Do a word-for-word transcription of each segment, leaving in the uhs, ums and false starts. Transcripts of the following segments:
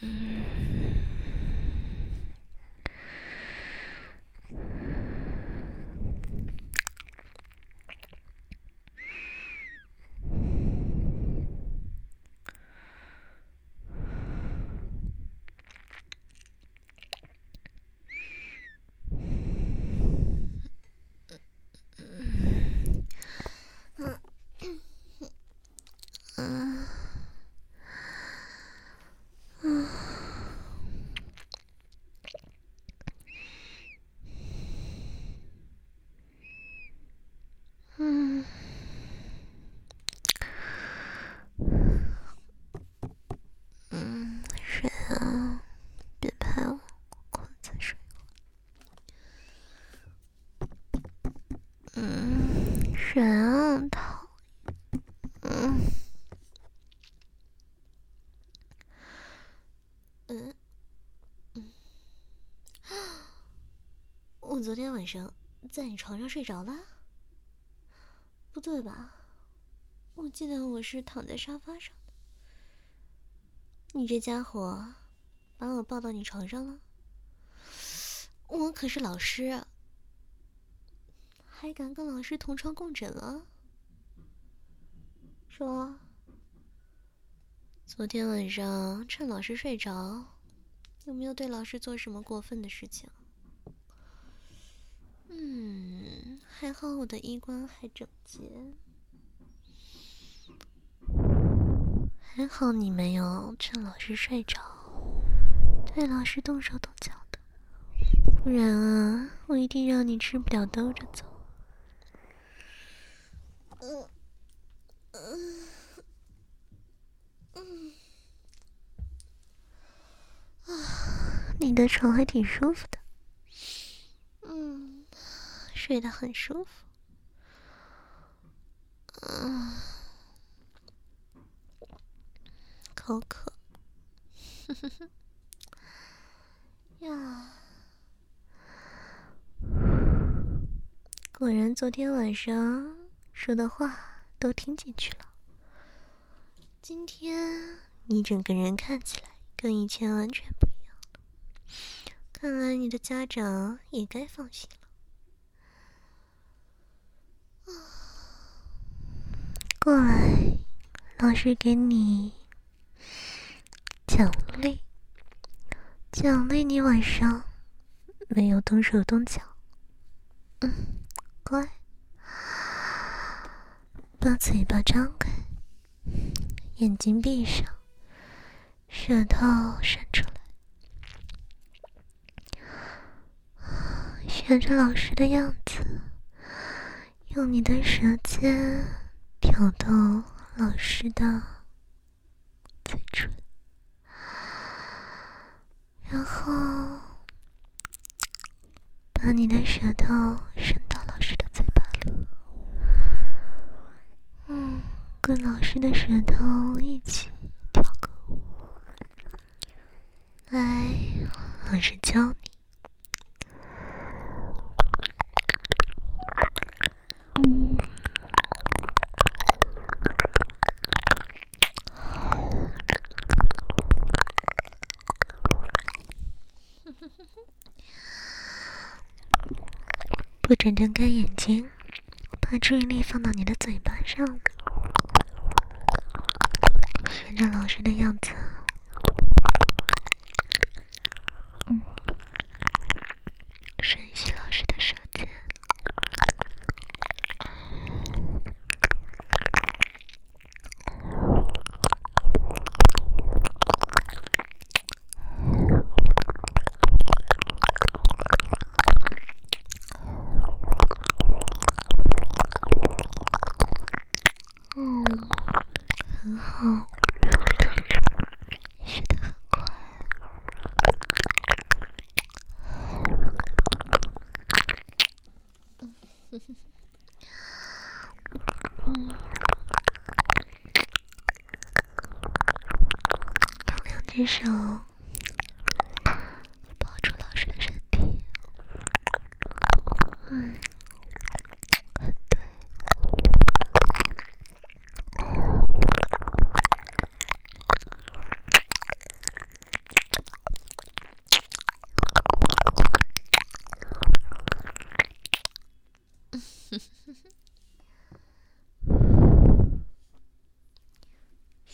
人啊，讨嗯嗯嗯，我昨天晚上在你床上睡着了？不对吧？我记得我是躺在沙发上的。你这家伙把我抱到你床上了？我可是老师，还敢跟老师同床共枕了？说，昨天晚上趁老师睡着，有没有对老师做什么过分的事情？嗯，还好我的衣冠还整洁，还好你没有趁老师睡着对老师动手动脚的，不然啊，我一定让你吃不了兜着走。嗯嗯嗯啊，你的床还挺舒服的，嗯，睡得很舒服。嗯，口渴。呵呵呵。呀，果然昨天晚上说的话都听进去了。今天你整个人看起来跟以前完全不一样了，看来你的家长也该放心了。过来，老师给你奖励，奖励你晚上没有动手动脚。嗯，乖，把嘴巴张开，眼睛闭上，舌头伸出来，学着老师的样子，用你的舌尖挑逗老师的嘴唇，然后把你的舌头伸到老师的嘴巴里，嗯，跟老师的舌头一起跳个舞。来，老师教你。嗯，不准睁开眼睛，把注意力放到你的嘴巴上，学着老师的样子。嗯，吮吸老师的舌尖。嗯，很好，学得很快。嗯，用两只手抱住老师的身体。嗯，很对。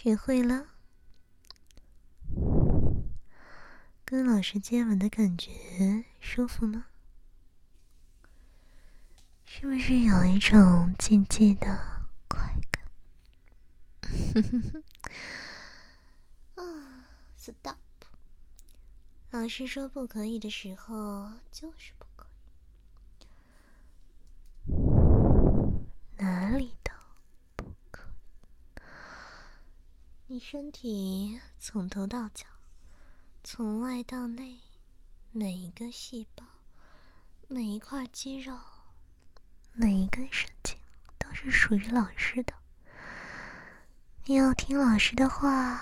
学会了？跟老师接吻的感觉舒服吗？是不是有一种禁忌的快感？啊 ，stop！ 老师说不可以的时候，就是不可以，哪里都不可以。你身体从头到脚，从外到内，每一个细胞，每一块肌肉，每一根神经，都是属于老师的。你要听老师的话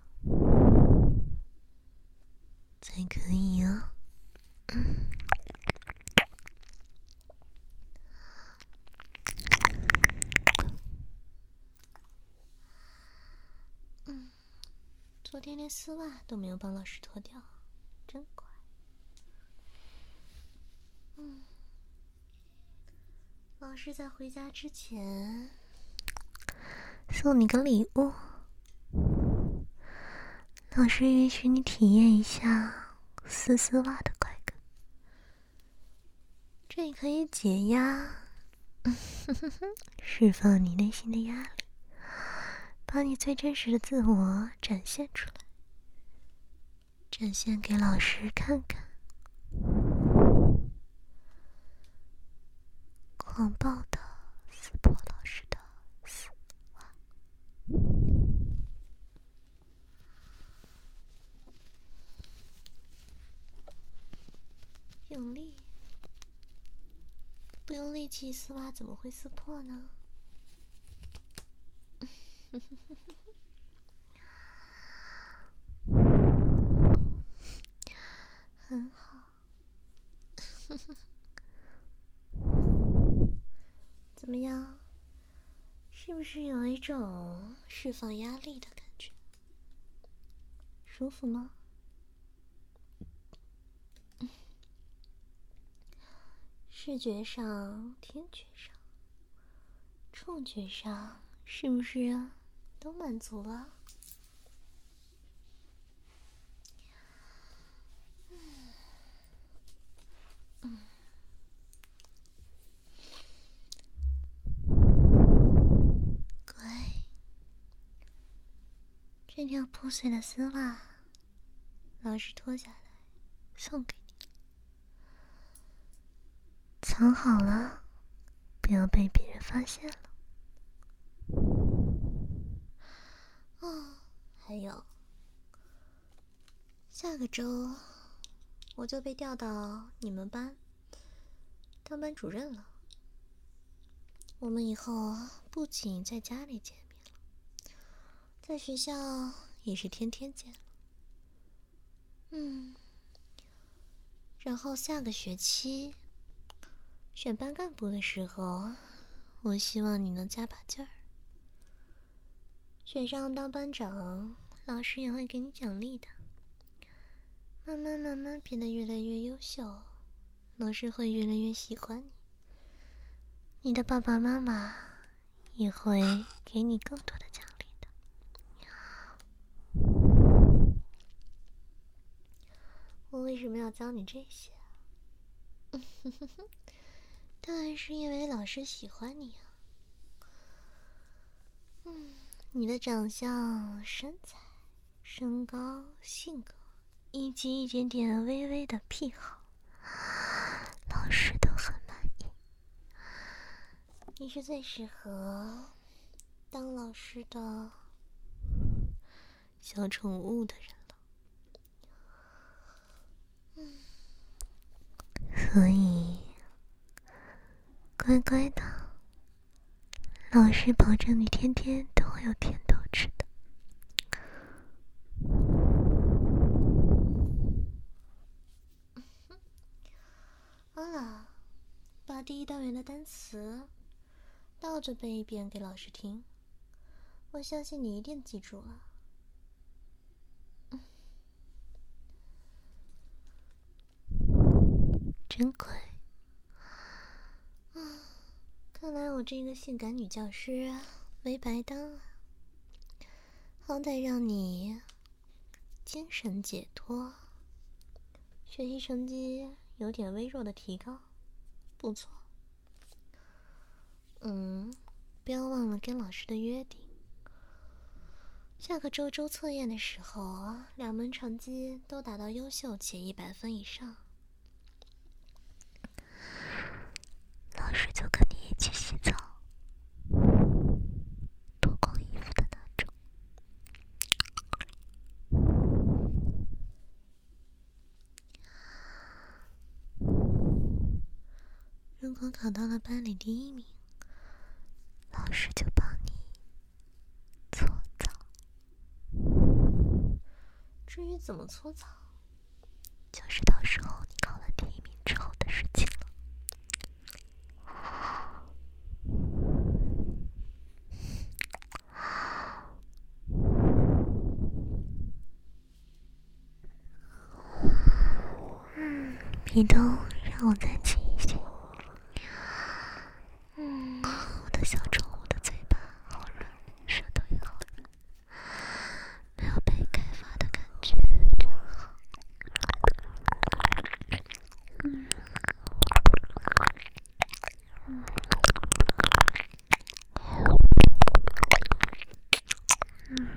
才可以哦。嗯嗯，昨天连丝袜都没有帮老师脱掉，真乖。嗯，老师在回家之前送你个礼物。老师允许你体验一下撕丝袜的快感，这可以解压，释放你内心的压力，把你最真实的自我展现出来，展现给老师看看。狂暴的撕破老师的丝袜，用力，不用力气，丝袜怎么会撕破呢？很好。怎么样？是不是有一种释放压力的感觉？舒服吗？视觉上、听觉上、触觉上，是不是都满足了？嗯。乖，这条破碎的丝袜，老师脱下来送给你，藏好了，不要被别人发现了。哦，还有，下个周我就被调到你们班当班主任了。我们以后不仅在家里见面了，在学校也是天天见了。嗯，然后下个学期选班干部的时候，我希望你能加把劲儿。选上当班长，老师也会给你奖励的。慢慢慢慢变得越来越优秀，老师会越来越喜欢你。你的爸爸妈妈也会给你更多的奖励的。我为什么要教你这些啊？当然是因为老师喜欢你啊。嗯，你的长相、身材、身高、性格，以及一点点微微的癖好，老师都很满意。你是最适合当老师的小宠物的人了。嗯，所以乖乖的，老师保证你天天都会有甜头吃的。好了，把第一单元的单词倒着背一遍给老师听，我相信你一定记住了。真乖。啊，看来我这个性感女教师没白当啊。 好歹让你精神解脱，学习成绩有点微弱的提高，不错。嗯，不要忘了跟老师的约定，下个周周测验的时候，两门成绩都达到优秀且一百分以上， 老师就跟你一起洗澡，脱光衣服的那种。 如果考到了班里第一名， 老师就帮你搓澡。 至于怎么搓澡， 就是到时候你考完第一名之后的事情了。嗯，鼻头让我再亲一亲。嗯，我的小宠物的嘴巴好软，舌头也好软，没有被开发的感觉，真好。嗯。嗯。嗯。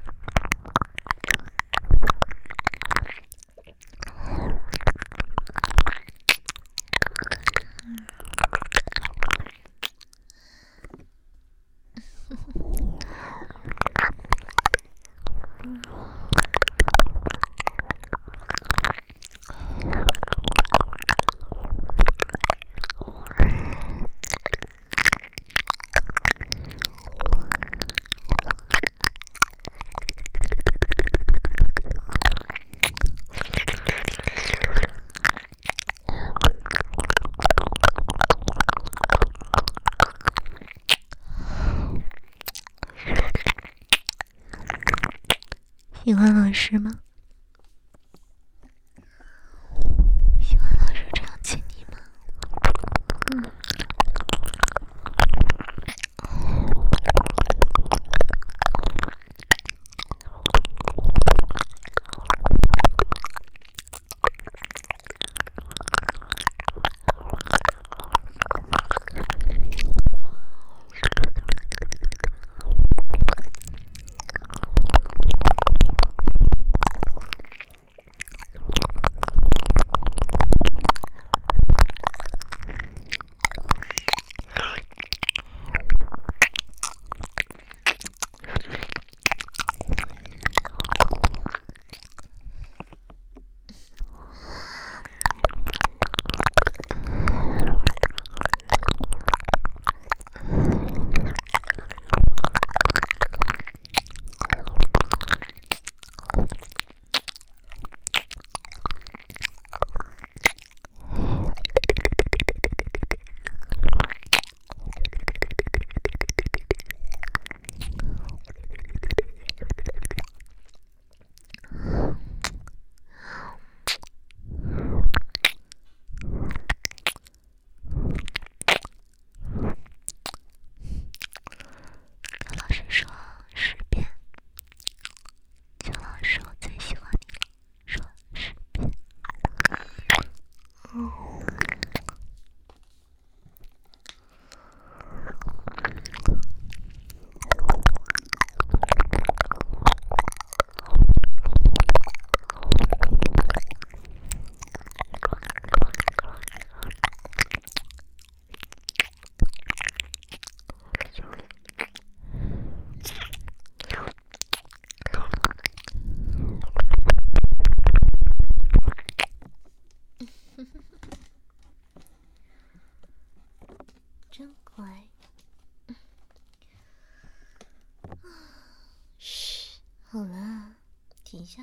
喜欢老师吗？喜欢老师这样亲你吗？嗯。跟老师说十遍，就老师我最喜欢你了，说十遍。嗯。 真乖。嘘，好了，停下。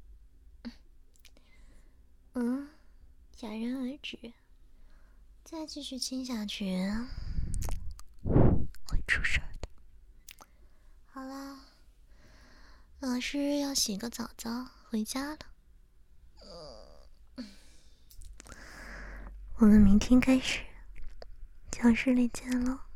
嗯，戛然而止。再继续亲下去， 会出事儿的。 好啦，老师要洗个澡澡，回家了。 我们明天开始教室里见喽。